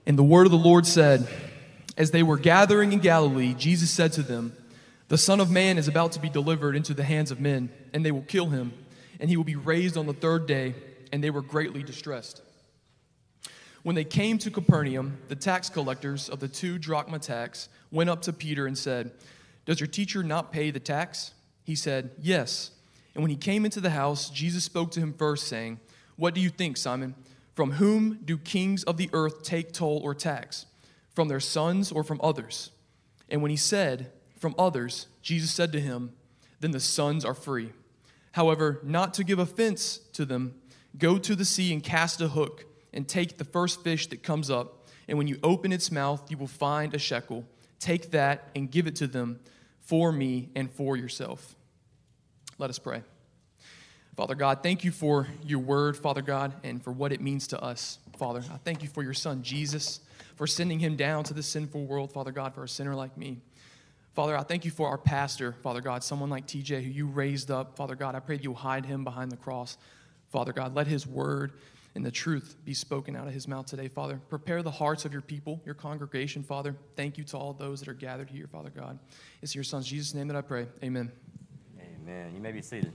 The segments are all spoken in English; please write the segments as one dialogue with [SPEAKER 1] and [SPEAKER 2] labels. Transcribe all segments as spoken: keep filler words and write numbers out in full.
[SPEAKER 1] And the word of the Lord said, as they were gathering in Galilee, Jesus said to them, the Son of Man is about to be delivered into the hands of men, and they will kill him, and he will be raised on the third day. And they were greatly distressed. When they came to Capernaum, the tax collectors of the two drachma tax went up to Peter and said, does your teacher not pay the tax? He said, yes. And when he came into the house, Jesus spoke to him first, saying, what do you think, Simon? From whom do kings of the earth take toll or tax? From their sons or from others? And when he said, from others, Jesus said to him, then the sons are free. However, not to give offense to them, go to the sea and cast a hook and take the first fish that comes up. And when you open its mouth, you will find a shekel. Take that and give it to them for me and for yourself. Let us pray. Father God, thank you for your word, Father God, and for what it means to us. Father, I thank you for your son, Jesus, for sending him down to this sinful world, Father God, for a sinner like me. Father, I thank you for our pastor, Father God, someone like T J who you raised up. Father God, I pray that you'll hide him behind the cross. Father God, let his word and the truth be spoken out of his mouth today, Father. Prepare the hearts of your people, your congregation, Father. Thank you to all those that are gathered here, Father God. It's in your son's Jesus' name that I pray. Amen.
[SPEAKER 2] Amen. You may be seated.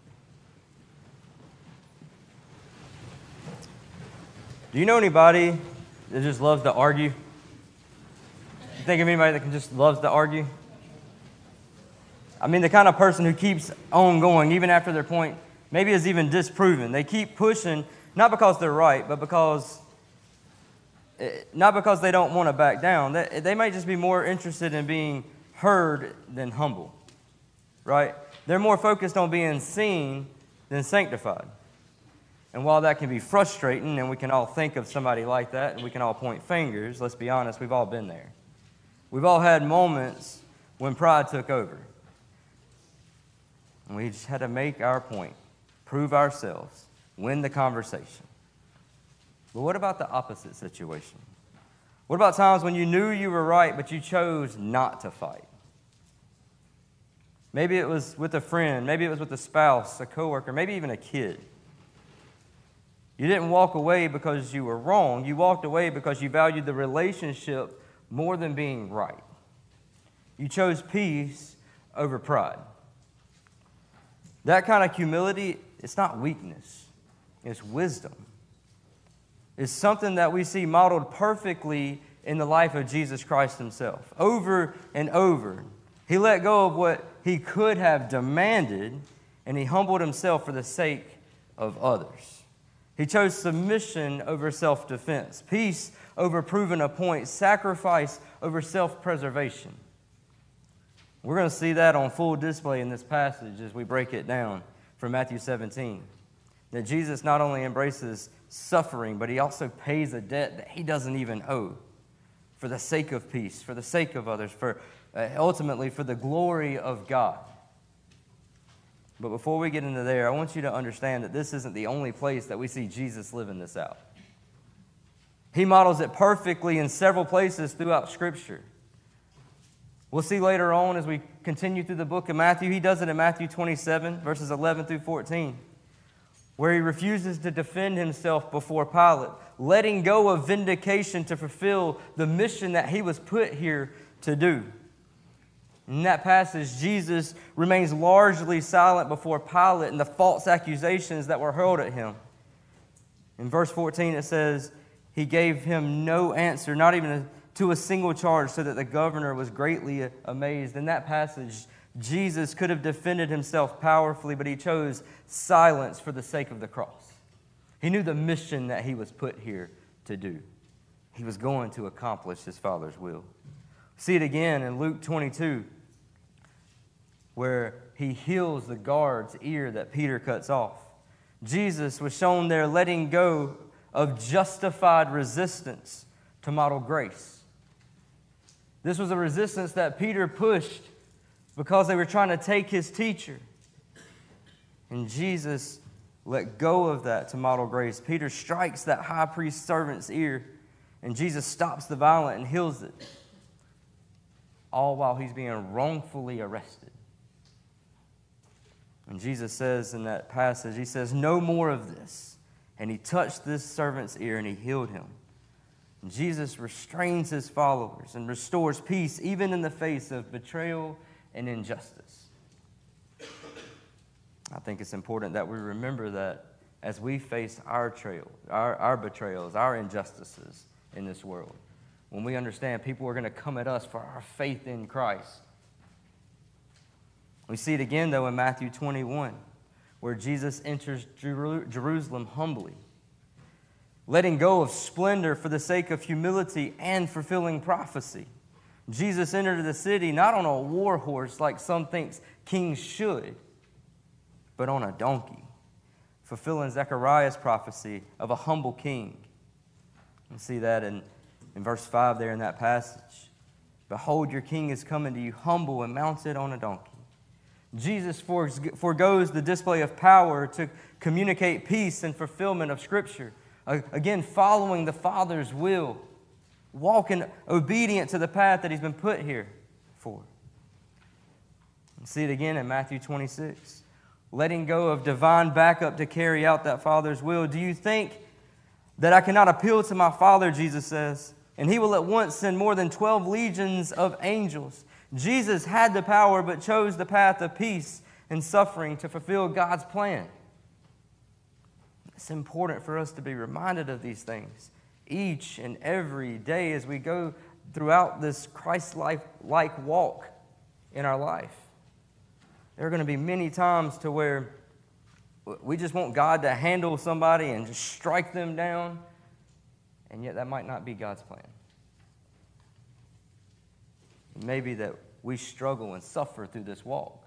[SPEAKER 2] Do you know anybody that just loves to argue? You think of anybody that can just loves to argue? I mean, the kind of person who keeps on going even after their point maybe is even disproven. They keep pushing, not because they're right, but because, not because they don't want to back down. They, they might just be more interested in being heard than humble, right? They're more focused on being seen than sanctified. And while that can be frustrating, and we can all think of somebody like that, and we can all point fingers, let's be honest, we've all been there. We've all had moments when pride took over. And we just had to make our point, prove ourselves, win the conversation. But what about the opposite situation? What about times when you knew you were right, but you chose not to fight? Maybe it was with a friend, maybe it was with a spouse, a coworker, maybe even a kid. You didn't walk away because you were wrong. You walked away because you valued the relationship more than being right. You chose peace over pride. That kind of humility, it's not weakness. It's wisdom. It's something that we see modeled perfectly in the life of Jesus Christ himself. Over and over, he let go of what he could have demanded, and he humbled himself for the sake of others. He chose submission over self-defense, peace over proving a point, sacrifice over self-preservation. We're going to see that on full display in this passage as we break it down from Matthew seventeen. That Jesus not only embraces suffering, but he also pays a debt that he doesn't even owe for the sake of peace, for the sake of others, for uh, ultimately for the glory of God. But before we get into there, I want you to understand that this isn't the only place that we see Jesus living this out. He models it perfectly in several places throughout Scripture. We'll see later on as we continue through the book of Matthew, he does it in Matthew twenty-seven, verses eleven through fourteen, where he refuses to defend himself before Pilate, letting go of vindication to fulfill the mission that he was put here to do. In that passage, Jesus remains largely silent before Pilate and the false accusations that were hurled at him. In verse fourteen, it says, he gave him no answer, not even to a single charge, so that the governor was greatly amazed. In that passage, Jesus could have defended himself powerfully, but he chose silence for the sake of the cross. He knew the mission that he was put here to do. He was going to accomplish his Father's will. See it again in Luke twenty-two, where he heals the guard's ear that Peter cuts off. Jesus was shown there letting go of justified resistance to model grace. This was a resistance that Peter pushed because they were trying to take his teacher. And Jesus let go of that to model grace. Peter strikes that high priest servant's ear, and Jesus stops the violent and heals it, all while he's being wrongfully arrested. And Jesus says in that passage, he says, no more of this. And he touched this servant's ear and he healed him. Jesus restrains his followers and restores peace even in the face of betrayal and injustice. I think it's important that we remember that as we face our trail, our, our betrayals, our injustices in this world, when we understand people are going to come at us for our faith in Christ. We see it again, though, in Matthew twenty-one, where Jesus enters Jeru- Jerusalem humbly, letting go of splendor for the sake of humility and fulfilling prophecy. Jesus entered the city not on a war horse like some think kings should, but on a donkey, fulfilling Zechariah's prophecy of a humble king. You see that in, in verse five there in that passage. Behold, your king is coming to you, humble and mounted on a donkey. Jesus forgoes the display of power to communicate peace and fulfillment of Scripture. Again, following the Father's will, walking obedient to the path that he's been put here for. And see it again in Matthew twenty-six. Letting go of divine backup to carry out that Father's will. Do you think that I cannot appeal to my Father, Jesus says, and he will at once send more than twelve legions of angels? Jesus had the power but chose the path of peace and suffering to fulfill God's plan. It's important for us to be reminded of these things each and every day as we go throughout this Christ-like walk in our life. There are going to be many times to where we just want God to handle somebody and just strike them down, and yet that might not be God's plan. It may be that we struggle and suffer through this walk.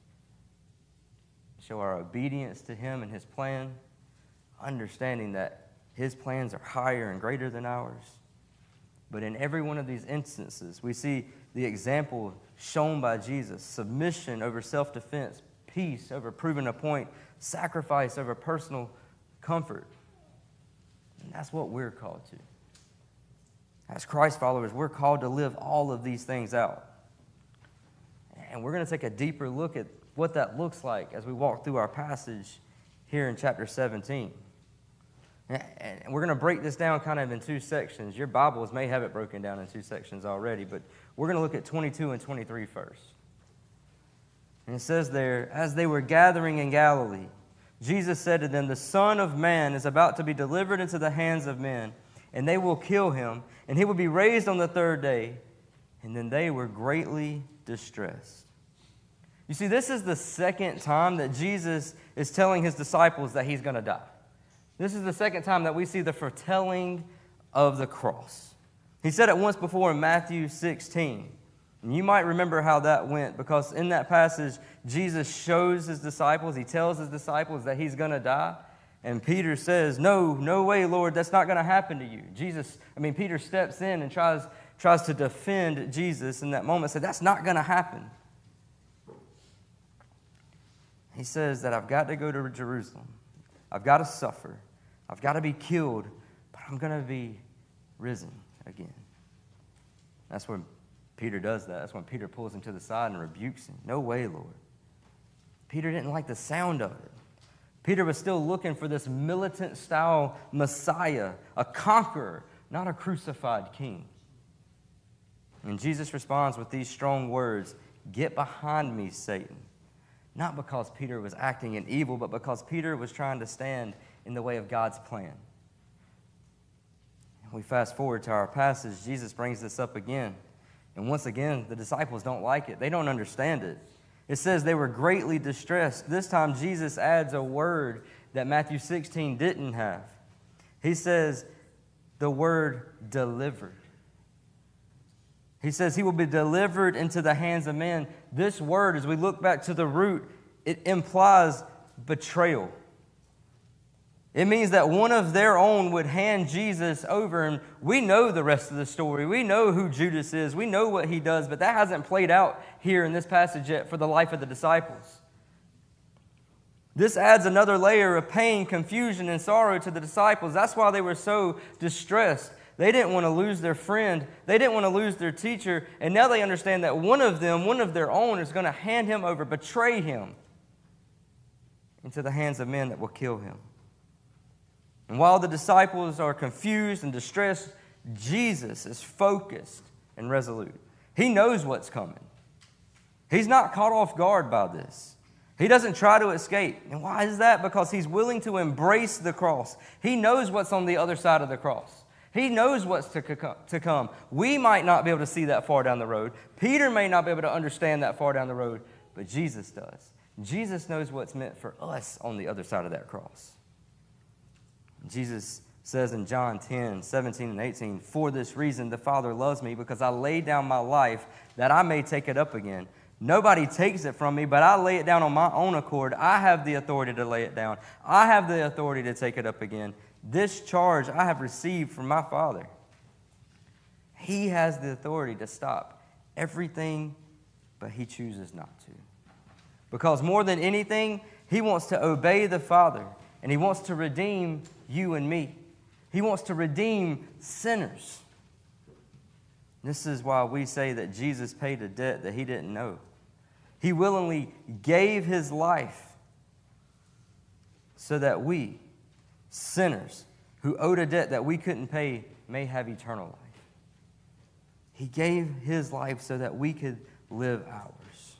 [SPEAKER 2] Show our obedience to Him and His plan, understanding that His plans are higher and greater than ours. But in every one of these instances, we see the example shown by Jesus: submission over self-defense, peace over proving a point, sacrifice over personal comfort. And that's what we're called to. As Christ followers, we're called to live all of these things out. And we're going to take a deeper look at what that looks like as we walk through our passage here in chapter seventeen. And we're going to break this down kind of in two sections. Your Bibles may have it broken down in two sections already, but we're going to look at twenty-two and twenty-three first. And it says there, as they were gathering in Galilee, Jesus said to them, the Son of Man is about to be delivered into the hands of men, and they will kill him, and he will be raised on the third day. And then they were greatly distressed. You see, this is the second time that Jesus is telling his disciples that he's going to die. This is the second time that we see the foretelling of the cross. He said it once before in Matthew sixteen. And you might remember how that went, because in that passage, Jesus shows his disciples, he tells his disciples that he's going to die. And Peter says, no, no way, Lord, that's not going to happen to you. Jesus, I mean, Peter steps in and tries, tries to defend Jesus in that moment, said, that's not going to happen. He says that I've got to go to Jerusalem. I've got to suffer. I've got to be killed, but I'm going to be risen again. That's when Peter does that. That's when Peter pulls him to the side and rebukes him. No way, Lord. Peter didn't like the sound of it. Peter was still looking for this militant-style Messiah, a conqueror, not a crucified king. And Jesus responds with these strong words, get behind me, Satan. Not because Peter was acting in evil, but because Peter was trying to stand in the way of God's plan. We fast forward to our passage. Jesus brings this up again. And once again, the disciples don't like it. They don't understand it. It says they were greatly distressed. This time, Jesus adds a word that Matthew sixteen didn't have. He says the word delivered. He says he will be delivered into the hands of men. This word, as we look back to the root, it implies betrayal. It means that one of their own would hand Jesus over, and we know the rest of the story. We know who Judas is. We know what he does, but that hasn't played out here in this passage yet for the life of the disciples. This adds another layer of pain, confusion, and sorrow to the disciples. That's why they were so distressed. They didn't want to lose their friend. They didn't want to lose their teacher. And now they understand that one of them, one of their own, is going to hand him over, betray him into the hands of men that will kill him. And while the disciples are confused and distressed, Jesus is focused and resolute. He knows what's coming. He's not caught off guard by this. He doesn't try to escape. And why is that? Because he's willing to embrace the cross. He knows what's on the other side of the cross. He knows what's to come. We might not be able to see that far down the road. Peter may not be able to understand that far down the road, but Jesus does. Jesus knows what's meant for us on the other side of that cross. Jesus says in John ten, seventeen and eighteen, "For this reason the Father loves me, because I lay down my life that I may take it up again. Nobody takes it from me, but I lay it down on my own accord. I have the authority to lay it down. I have the authority to take it up again. This charge I have received from my Father." He has the authority to stop everything, but he chooses not to. Because more than anything, he wants to obey the Father, and he wants to redeem you and me. He wants to redeem sinners. This is why we say that Jesus paid a debt that he didn't know. He willingly gave his life so that we, sinners who owed a debt that we couldn't pay, may have eternal life. He gave his life so that we could live ours.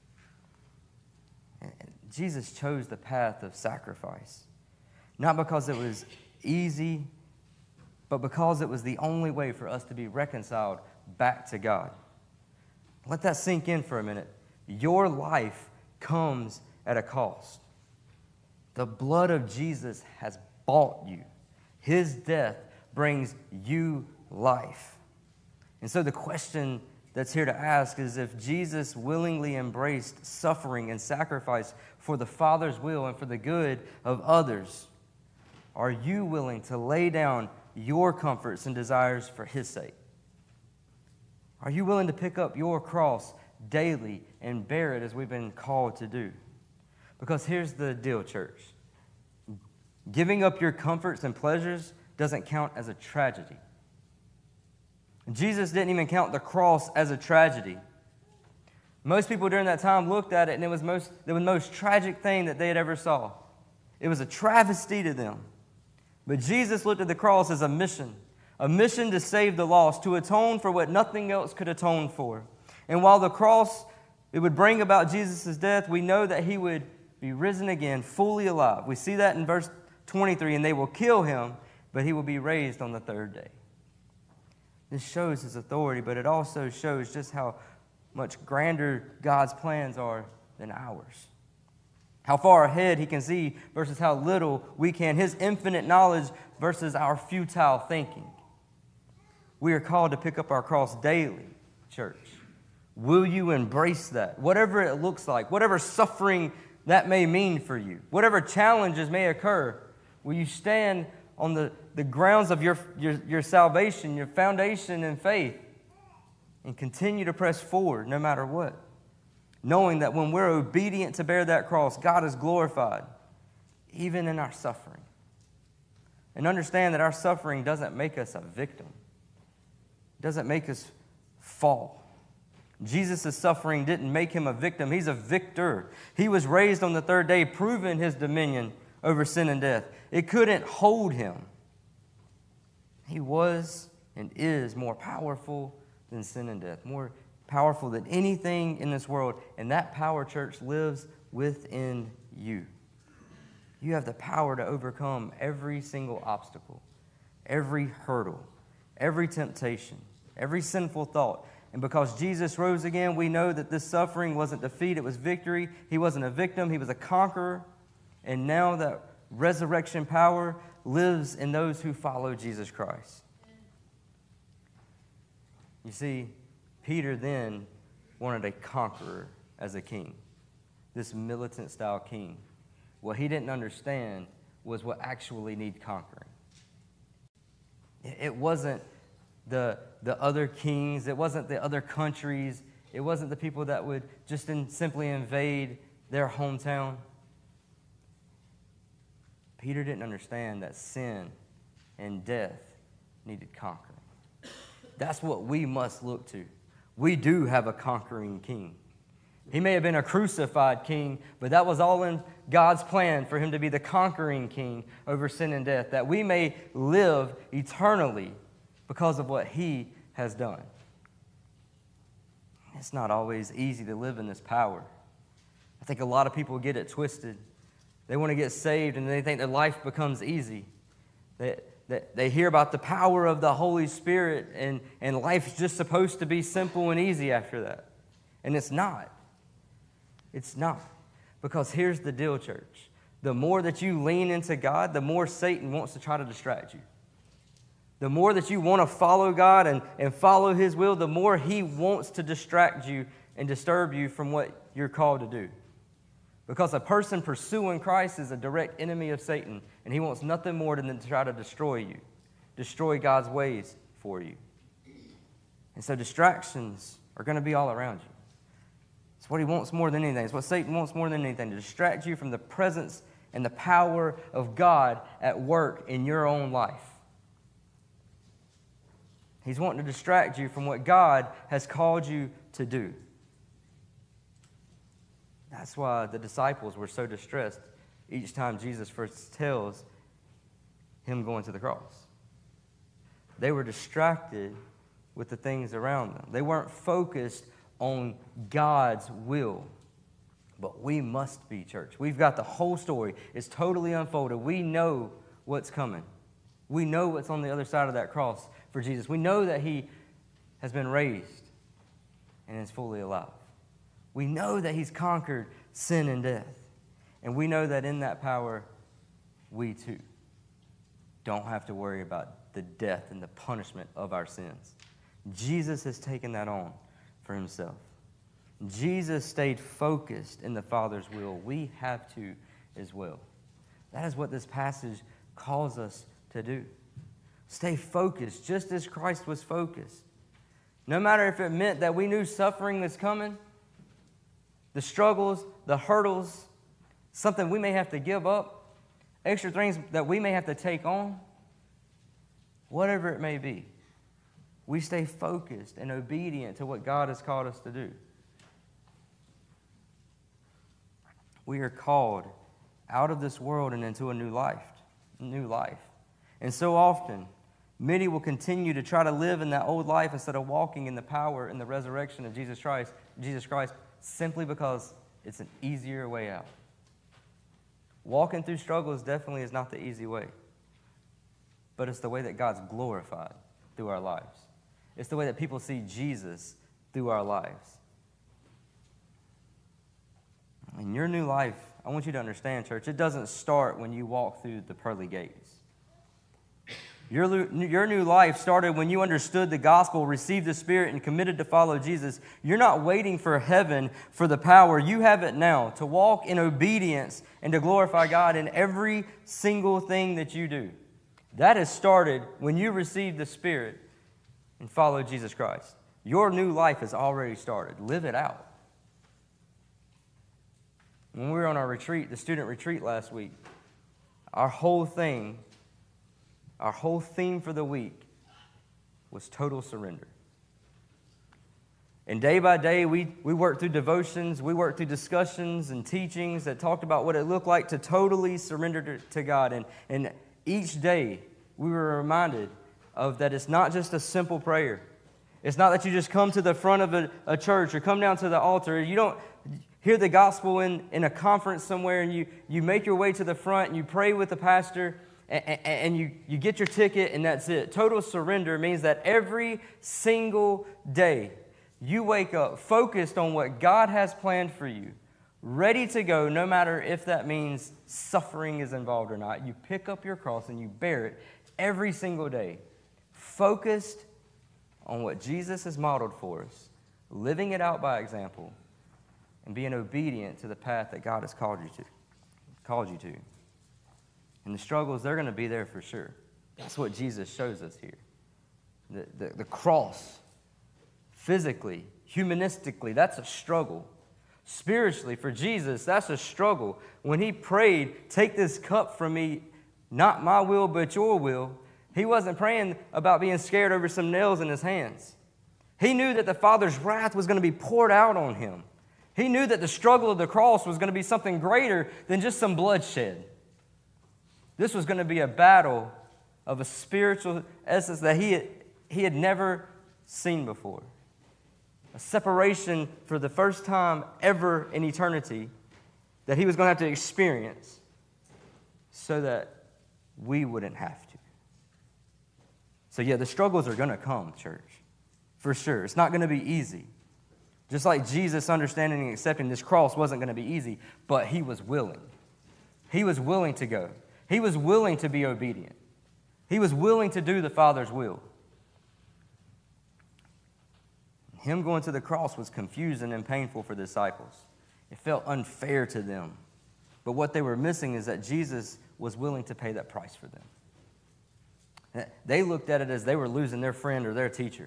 [SPEAKER 2] And Jesus chose the path of sacrifice, not because it was easy, but because it was the only way for us to be reconciled back to God. Let that sink in for a minute. Your life comes at a cost. The blood of Jesus has bought you. His death brings you life. And so the question that's here to ask is, if Jesus willingly embraced suffering and sacrifice for the Father's will and for the good of others, are you willing to lay down your comforts and desires for his sake? Are you willing to pick up your cross daily and bear it as we've been called to do? Because here's the deal, church. Giving up your comforts and pleasures doesn't count as a tragedy. Jesus didn't even count the cross as a tragedy. Most people during that time looked at it, and it was most, the most tragic thing that they had ever saw. It was a travesty to them. But Jesus looked at the cross as a mission, a mission to save the lost, to atone for what nothing else could atone for. And while the cross, it would bring about Jesus' death, we know that he would be risen again, fully alive. We see that in verse twenty-three, and they will kill him, but he will be raised on the third day. This shows his authority, but it also shows just how much grander God's plans are than ours. How far ahead he can see versus how little we can. His infinite knowledge versus our futile thinking. We are called to pick up our cross daily, church. Will you embrace that? Whatever it looks like, whatever suffering that may mean for you, whatever challenges may occur, will you stand on the, the grounds of your, your, your salvation, your foundation in faith, and continue to press forward no matter what? Knowing that when we're obedient to bear that cross, God is glorified, even in our suffering. And understand that our suffering doesn't make us a victim. It doesn't make us fall. Jesus' suffering didn't make him a victim. He's a victor. He was raised on the third day, proving his dominion over sin and death. It couldn't hold him. He was and is more powerful than sin and death, more powerful than anything in this world. And that power, church, lives within you. You have the power to overcome every single obstacle, every hurdle, every temptation, every sinful thought. And because Jesus rose again, we know that this suffering wasn't defeat, it was victory. He wasn't a victim, he was a conqueror. And now that resurrection power lives in those who follow Jesus Christ. You see, Peter then wanted a conqueror as a king, this militant-style king. What he didn't understand was what actually needed conquering. It wasn't the, the other kings. It wasn't the other countries. It wasn't the people that would just in, simply invade their hometown. Peter didn't understand that sin and death needed conquering. That's what we must look to. We do have a conquering king. He may have been a crucified king, but that was all in God's plan for him to be the conquering king over sin and death, that we may live eternally because of what he has done. It's not always easy to live in this power. I think a lot of people get it twisted. They want to get saved and they think their life becomes easy. They, they, they hear about the power of the Holy Spirit and, and life's just supposed to be simple and easy after that. And it's not. It's not. Because here's the deal, church. The more that you lean into God, the more Satan wants to try to distract you. The more that you want to follow God and, and follow His will, the more He wants to distract you and disturb you from what you're called to do. Because a person pursuing Christ is a direct enemy of Satan, and he wants nothing more than to try to destroy you, destroy God's ways for you. And so distractions are going to be all around you. It's what he wants more than anything. It's what Satan wants more than anything, to distract you from the presence and the power of God at work in your own life. He's wanting to distract you from what God has called you to do. That's why the disciples were so distressed each time Jesus first tells him going to the cross. They were distracted with the things around them. They weren't focused on God's will. But we must be, church. We've got the whole story. It's totally unfolded. We know what's coming. We know what's on the other side of that cross for Jesus. We know that he has been raised and is fully alive. We know that he's conquered sin and death. And we know that in that power, we too don't have to worry about the death and the punishment of our sins. Jesus has taken that on for himself. Jesus stayed focused in the Father's will. We have to as well. That is what this passage calls us to do. Stay focused, just as Christ was focused. No matter if it meant that we knew suffering was coming, the struggles, the hurdles, something we may have to give up, extra things that we may have to take on, whatever it may be, we stay focused and obedient to what God has called us to do. We are called out of this world and into a new life, new life. And so often, many will continue to try to live in that old life instead of walking in the power and the resurrection of Jesus Christ, Jesus Christ, simply because it's an easier way out. Walking through struggles definitely is not the easy way, but it's the way that God's glorified through our lives. It's the way that people see Jesus through our lives. In your new life, I want you to understand, church, it doesn't start when you walk through the pearly gates. Your, your new life started when you understood the gospel, received the Spirit, and committed to follow Jesus. You're not waiting for heaven for the power. You have it now to walk in obedience and to glorify God in every single thing that you do. That has started when you received the Spirit and followed Jesus Christ. Your new life has already started. Live it out. When we were on our retreat, the student retreat last week, our whole thing, our whole theme for the week was total surrender. And day by day, we, we worked through devotions, we worked through discussions and teachings that talked about what it looked like to totally surrender to, to God. And, and each day, we were reminded of that it's not just a simple prayer. It's not that you just come to the front of a, a church or come down to the altar. You don't hear the gospel in, in a conference somewhere and you, you make your way to the front and you pray with the pastor and, and, and you, you get your ticket and that's it. Total surrender means that every single day you wake up focused on what God has planned for you, ready to go no matter if that means suffering is involved or not. You pick up your cross and you bear it every single day, focused on what Jesus has modeled for us, living it out by example, and being obedient to the path that God has called you to. Called you to. And the struggles, they're going to be there for sure. That's what Jesus shows us here. The, the, the cross, physically, humanistically, that's a struggle. Spiritually, for Jesus, that's a struggle. When he prayed, "Take this cup from me, not my will, but your will," he wasn't praying about being scared over some nails in his hands. He knew that the Father's wrath was going to be poured out on him. He knew that the struggle of the cross was going to be something greater than just some bloodshed. This was going to be a battle of a spiritual essence that he he had never seen before. A separation for the first time ever in eternity that he was going to have to experience so that we wouldn't have to. So yeah, the struggles are going to come, church, for sure. It's not going to be easy. Just like Jesus understanding and accepting this cross wasn't going to be easy, but he was willing. He was willing to go. He was willing to be obedient. He was willing to do the Father's will. Him going to the cross was confusing and painful for the disciples. It felt unfair to them. But what they were missing is that Jesus was willing to pay that price for them. They looked at it as they were losing their friend or their teacher.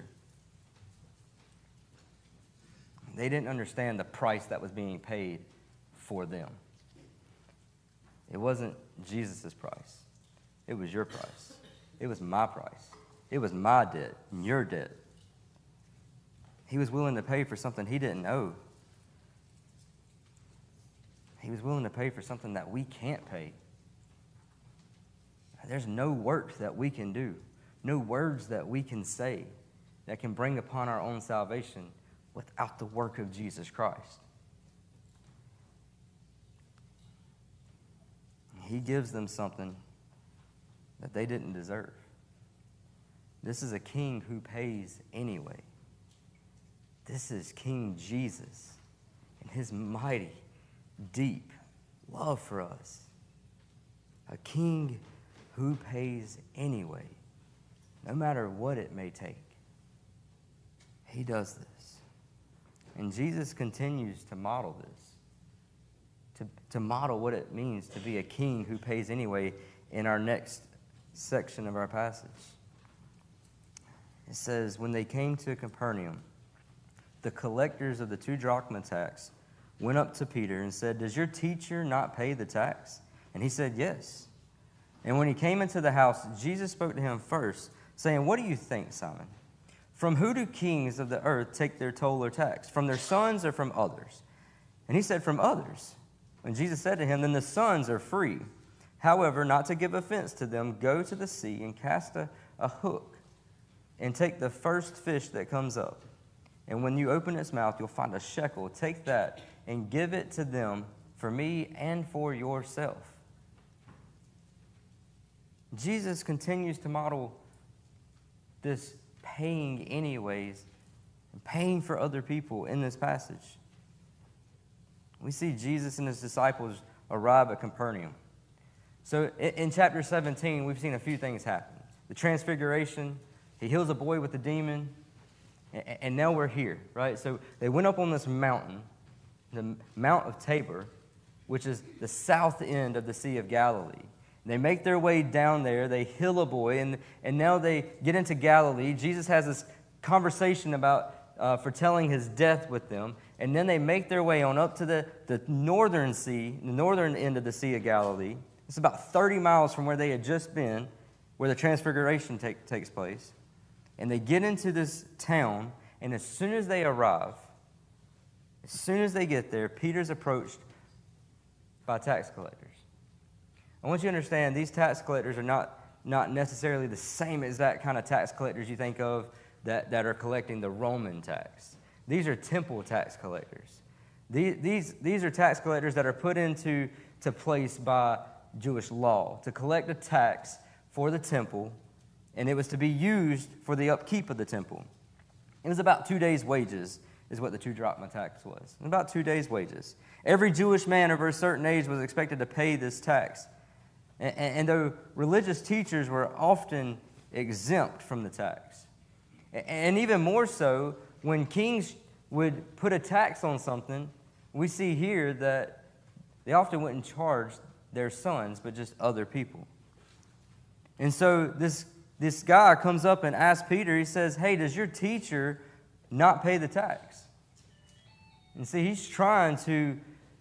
[SPEAKER 2] They didn't understand the price that was being paid for them. It wasn't Jesus' price. It was your price. It was my price. It was my debt and your debt. He was willing to pay for something he didn't owe. He was willing to pay for something that we can't pay. There's no work that we can do, no words that we can say that can bring upon our own salvation without the work of Jesus Christ. He gives them something that they didn't deserve. This is a king who pays anyway. This is King Jesus and his mighty, deep love for us. A king who pays anyway, no matter what it may take. He does this. And Jesus continues to model this, to, to model what it means to be a king who pays anyway in our next section of our passage. It says, when they came to Capernaum, the collectors of the two drachma tax went up to Peter and said, does your teacher not pay the tax? And he said, yes. And when he came into the house, Jesus spoke to him first, saying, what do you think, Simon? From who do kings of the earth take their toll or tax? From their sons or from others? And he said, from others. And Jesus said to him, then the sons are free. However, not to give offense to them, go to the sea and cast a, a hook and take the first fish that comes up. And when you open its mouth, you'll find a shekel. Take that and give it to them for me and for yourself. Jesus continues to model this paying anyways, and paying for other people in this passage. We see Jesus and his disciples arrive at Capernaum. So in, in chapter seventeen, we've seen a few things happen. The transfiguration, he heals a boy with a demon, and, and now we're here, right? So they went up on this mountain, the Mount of Tabor, which is the south end of the Sea of Galilee. They make their way down there. They heal a boy, and, and now they get into Galilee. Jesus has this conversation about uh, foretelling his death with them, and then they make their way on up to the, the northern sea, the northern end of the Sea of Galilee. It's about thirty miles from where they had just been, where the transfiguration take, takes place. And they get into this town, and as soon as they arrive, as soon as they get there, Peter's approached by tax collectors. I want you to understand, these tax collectors are not, not necessarily the same exact kind of tax collectors you think of that, that are collecting the Roman tax. These are temple tax collectors. These, these, these are tax collectors that are put into to place by Jewish law to collect a tax for the temple, and it was to be used for the upkeep of the temple. It was about two days' wages is what the two drachma tax was. About two days' wages. Every Jewish man over a certain age was expected to pay this tax. And, and though religious teachers were often exempt from the tax, and even more so, when kings would put a tax on something, we see here that they often wouldn't charge their sons, but just other people. And so this, this guy comes up and asks Peter, he says, hey, does your teacher not pay the tax? And see, he's trying to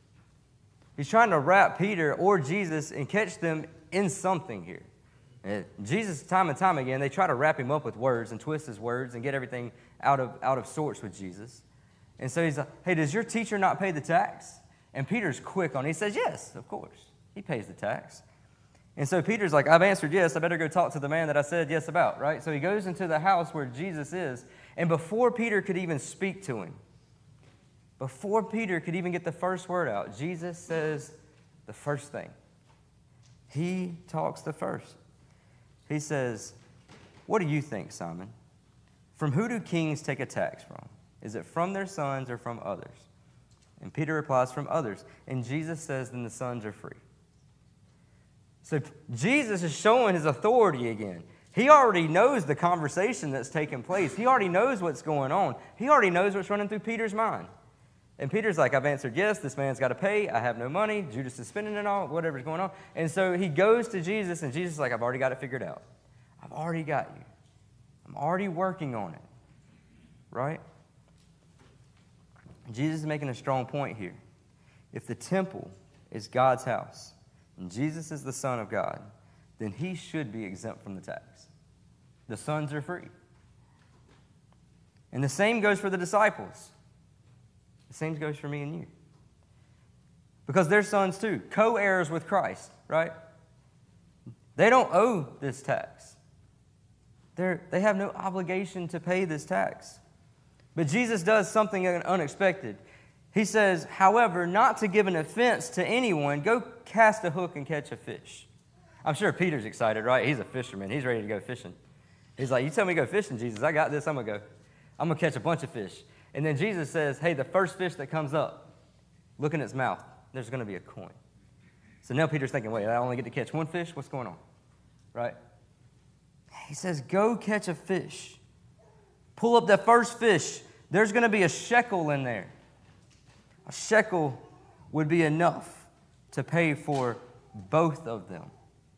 [SPEAKER 2] He's trying to wrap Peter or Jesus and catch them in something here. And Jesus, time and time again, they try to wrap him up with words and twist his words and get everything out of, out of sorts with Jesus. And so he's like, hey, does your teacher not pay the tax? And Peter's quick on it. He says, yes, of course. He pays the tax. And so Peter's like, I've answered yes, I better go talk to the man that I said yes about, right? So he goes into the house where Jesus is, and before Peter could even speak to him, before Peter could even get the first word out, Jesus says the first thing. He talks the first. He says, what do you think, Simon? From who do kings take a tax from? Is it from their sons or from others? And Peter replies, from others. And Jesus says, then the sons are free. So Jesus is showing his authority again. He already knows the conversation that's taking place. He already knows what's going on. He already knows what's running through Peter's mind. And Peter's like, I've answered yes, this man's got to pay. I have no money. Judas is spending it all, whatever's going on. And so he goes to Jesus, and Jesus is like, I've already got it figured out. I've already got you. I'm already working on it. Right? Jesus is making a strong point here. If the temple is God's house, and Jesus is the Son of God, then he should be exempt from the tax. The sons are free. And the same goes for the disciples. The same goes for me and you. Because they're sons too, co-heirs with Christ, right? They don't owe this tax. They're, they have no obligation to pay this tax. But Jesus does something unexpected. He says, however, not to give an offense to anyone, go cast a hook and catch a fish. I'm sure Peter's excited, right? He's a fisherman. He's ready to go fishing. He's like, you tell me to go fishing, Jesus. I got this. I'm going to go. I'm going to catch a bunch of fish. And then Jesus says, hey, the first fish that comes up, look in its mouth. There's going to be a coin. So now Peter's thinking, wait, I only get to catch one fish? What's going on? Right? He says, go catch a fish. Pull up that first fish. There's going to be a shekel in there. A shekel would be enough to pay for both of them.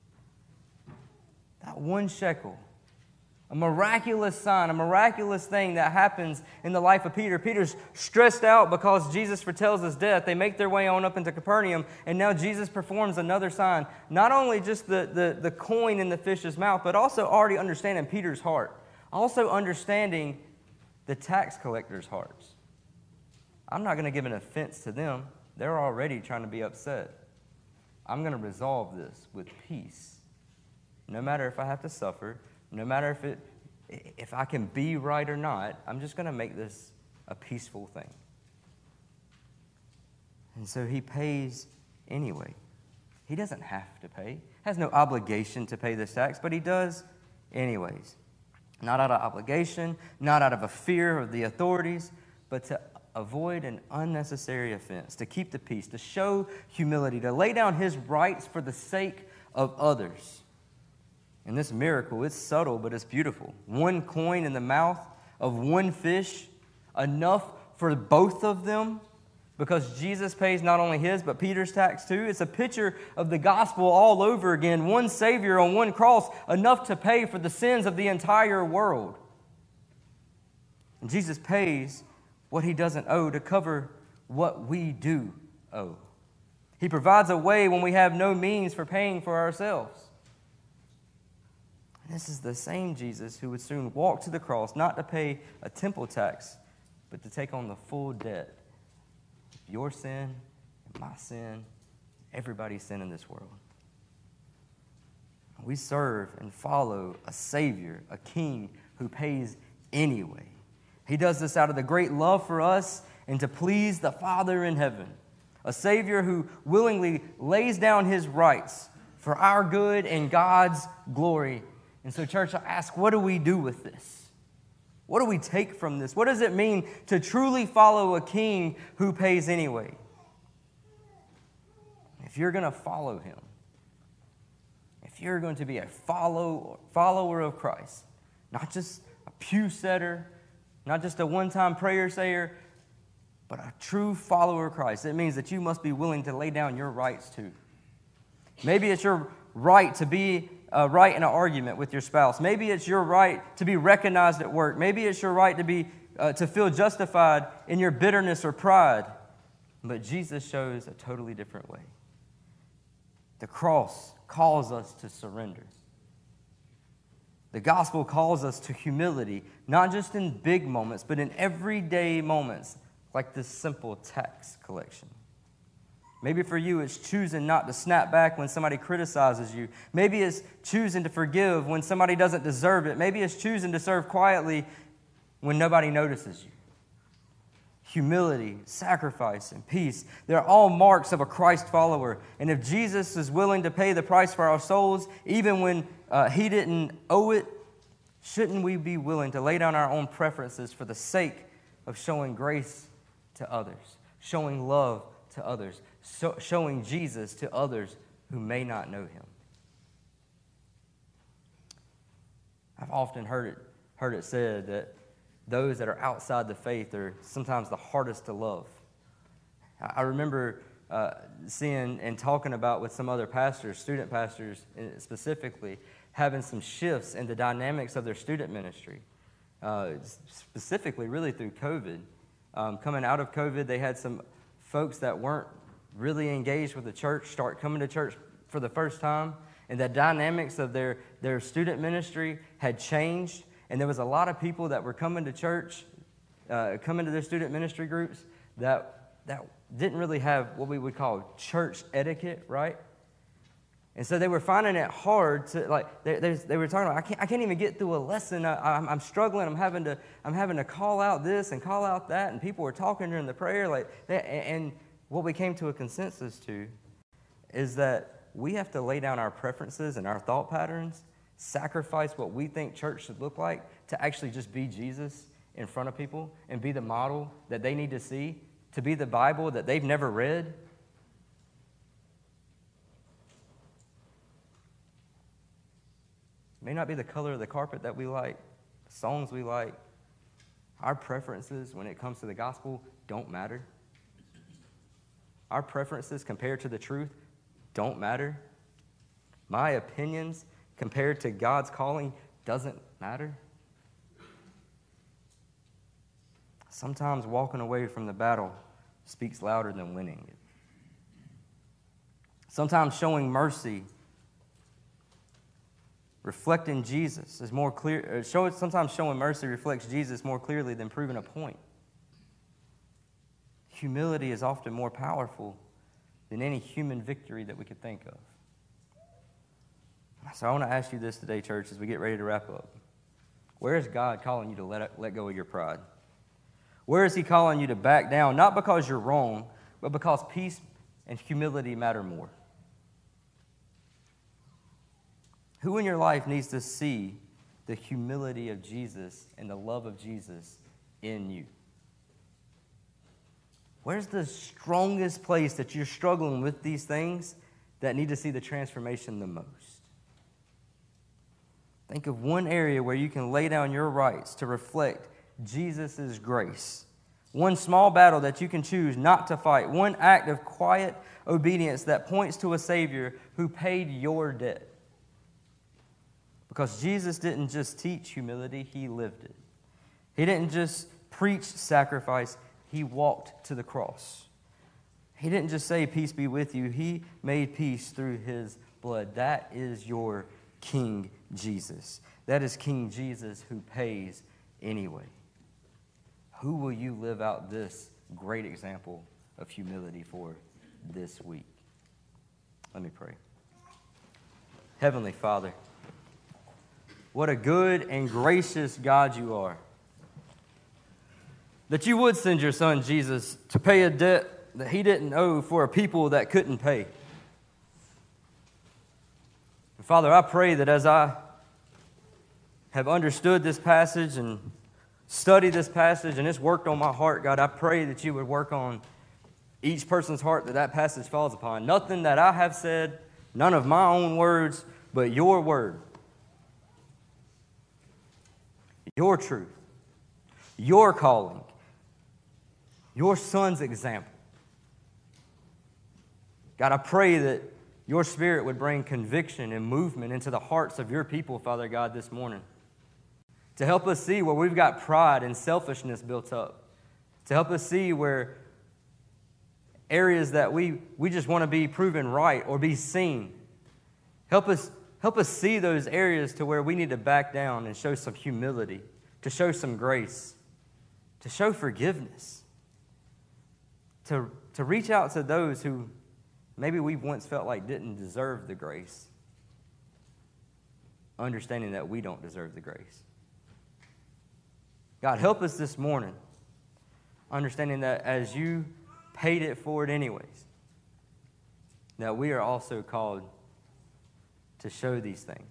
[SPEAKER 2] That one shekel. A miraculous sign, a miraculous thing that happens in the life of Peter. Peter's stressed out because Jesus foretells his death. They make their way on up into Capernaum, and now Jesus performs another sign. Not only just the, the, the coin in the fish's mouth, but also already understanding Peter's heart. Also understanding the tax collectors' hearts. I'm not going to give an offense to them. They're already trying to be upset. I'm going to resolve this with peace. No matter if I have to suffer, no matter if it, if I can be right or not, I'm just going to make this a peaceful thing. And so he pays anyway. He doesn't have to pay. Has no obligation to pay this tax, but he does anyways. Not out of obligation, not out of a fear of the authorities, but to avoid an unnecessary offense, to keep the peace, to show humility, to lay down his rights for the sake of others. And this miracle, it's subtle, but it's beautiful. One coin in the mouth of one fish, enough for both of them, because Jesus pays not only his, but Peter's tax too. It's a picture of the gospel all over again. One Savior on one cross, enough to pay for the sins of the entire world. And Jesus pays what he doesn't owe to cover what we do owe. He provides a way when we have no means for paying for ourselves. And this is the same Jesus who would soon walk to the cross, not to pay a temple tax, but to take on the full debt of your sin, and my sin, everybody's sin in this world. We serve and follow a Savior, a King who pays anyway. He does this out of the great love for us and to please the Father in heaven. A Savior who willingly lays down his rights for our good and God's glory. And so, church, I ask, what do we do with this? What do we take from this? What does it mean to truly follow a King who pays anyway? If you're going to follow him, if you're going to be a follow, follower of Christ, not just a pew setter, not just a one-time prayer sayer, but a true follower of Christ, it means that you must be willing to lay down your rights too. Maybe it's your right to be uh, right in an argument with your spouse. Maybe it's your right to be recognized at work. Maybe it's your right to be uh, to feel justified in your bitterness or pride. But Jesus shows a totally different way. The cross calls us to surrender. The gospel calls us to humility, not just in big moments, but in everyday moments, like this simple tax collection. Maybe for you, it's choosing not to snap back when somebody criticizes you. Maybe it's choosing to forgive when somebody doesn't deserve it. Maybe it's choosing to serve quietly when nobody notices you. Humility, sacrifice, and peace, they're all marks of a Christ follower. And if Jesus is willing to pay the price for our souls, even when uh, he didn't owe it, shouldn't we be willing to lay down our own preferences for the sake of showing grace to others, showing love to others, so showing Jesus to others who may not know him? I've often heard it, heard it said that those that are outside the faith are sometimes the hardest to love. I remember uh, seeing and talking about with some other pastors, student pastors specifically, having some shifts in the dynamics of their student ministry, uh, specifically really through COVID. Um, coming out of COVID, they had some folks that weren't really engaged with the church start coming to church for the first time, and the dynamics of their, their student ministry had changed. And there was a lot of people that were coming to church, uh, coming to their student ministry groups that that didn't really have what we would call church etiquette, right? And so they were finding it hard to, like, they, they, they were talking about, I can't, I can't even get through a lesson. I, I'm, I'm struggling. I'm having to, I'm having to call out this and call out that. And people were talking during the prayer, like, they, and what we came to a consensus to is that we have to lay down our preferences and our thought patterns, sacrifice what we think church should look like to actually just be Jesus in front of people and be the model that they need to see, to be the Bible that they've never read. It may not be the color of the carpet that we like, the songs we like. Our preferences when it comes to the gospel don't matter. Our preferences compared to the truth don't matter. My opinions compared to God's calling doesn't matter. Sometimes walking away from the battle speaks louder than winning it. Sometimes showing mercy, reflecting Jesus is more clear. Show, sometimes showing mercy reflects Jesus more clearly than proving a point. Humility is often more powerful than any human victory that we could think of. So I want to ask you this today, church, as we get ready to wrap up. Where is God calling you to let, let go of your pride? Where is he calling you to back down, not because you're wrong, but because peace and humility matter more? Who in your life needs to see the humility of Jesus and the love of Jesus in you? Where's the strongest place that you're struggling with these things that need to see the transformation the most? Think of one area where you can lay down your rights to reflect Jesus' grace. One small battle that you can choose not to fight. One act of quiet obedience that points to a Savior who paid your debt. Because Jesus didn't just teach humility, he lived it. He didn't just preach sacrifice, he walked to the cross. He didn't just say, peace be with you. He made peace through his blood. That is your King Jesus. That is King Jesus who pays anyway. Who will you live out this great example of humility for this week? Let me pray. Heavenly Father, what a good and gracious God you are. That you would send your son Jesus to pay a debt that he didn't owe for a people that couldn't pay. And Father, I pray that as I have understood this passage and studied this passage and it's worked on my heart, God, I pray that you would work on each person's heart that that passage falls upon. Nothing that I have said, none of my own words, but your word. Your truth. Your calling. Your son's example. God, I pray that your Spirit would bring conviction and movement into the hearts of your people, Father God, this morning. To help us see where we've got pride and selfishness built up. To help us see where areas that we, we just want to be proven right or be seen. Help us, help us see those areas to where we need to back down and show some humility, to show some grace, to show forgiveness, to, to reach out to those who maybe we once felt like didn't deserve the grace, understanding that we don't deserve the grace. God, help us this morning, understanding that as you paid it forward anyways, that we are also called to show these things,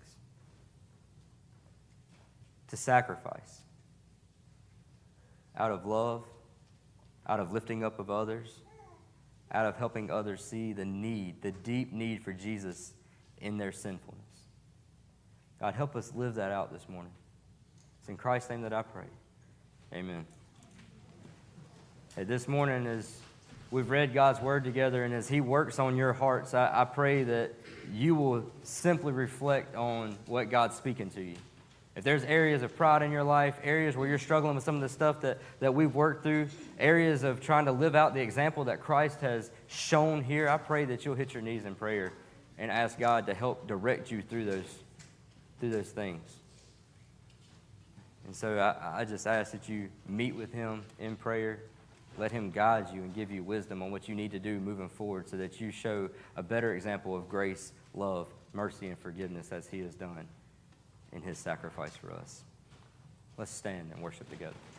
[SPEAKER 2] to sacrifice out of love, out of lifting up of others, out of helping others see the need, the deep need for Jesus in their sinfulness. God, help us live that out this morning. It's in Christ's name that I pray. Amen. Hey, this morning, as we've read God's word together and as he works on your hearts, I, I pray that you will simply reflect on what God's speaking to you. If there's areas of pride in your life, areas where you're struggling with some of the stuff that, that we've worked through, areas of trying to live out the example that Christ has shown here, I pray that you'll hit your knees in prayer and ask God to help direct you through those, through those things. And so I, I just ask that you meet with him in prayer. Let him guide you and give you wisdom on what you need to do moving forward so that you show a better example of grace, love, mercy, and forgiveness as he has done in his sacrifice for us. Let's stand and worship together.